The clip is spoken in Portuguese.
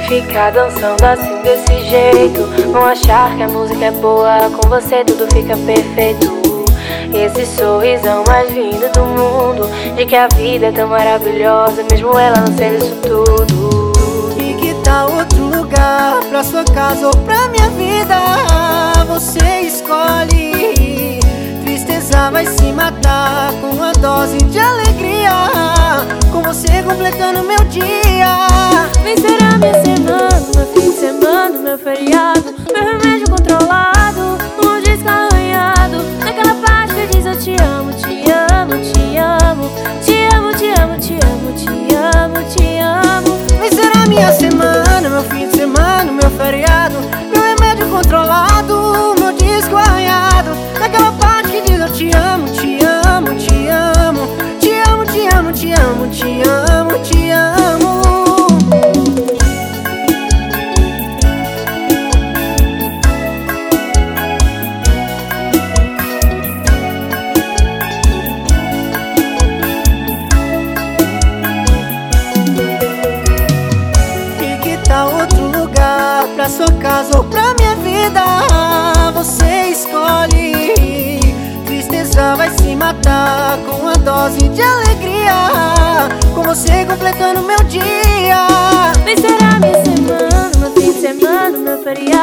ficar dançando assim desse jeito. Vão achar que a música é boa, com você tudo fica perfeito. Esse sorrisão mais lindo do mundo, de que a vida é tão maravilhosa, mesmo ela não sendo isso tudo. E que tal outro lugar, pra sua casa ou pra minha vida? Você escolhe. Tristeza vai se matar com uma dose de alegria, com você completando meu dia. Vem ser a minha semana, meu fim de semana, meu feriado, meu remédio controlado, um disco arranhado, naquela parte que diz eu te amo, te amo, te amo, te amo, te amo, te amo, te amo, te amo. Vem ser a minha semana, meu fim de semana, meu feriado, meu remédio controlado, meu disco arranhado, naquela parte que diz eu te amo, te amo, te amo, te amo, te amo, te amo, te amo, te amo. Pra sua casa ou pra minha vida, você escolhe. Tristeza vai se matar com uma dose de alegria, com você completando meu dia. Vem ser a minha semana, meu fim de semana, meu feriado,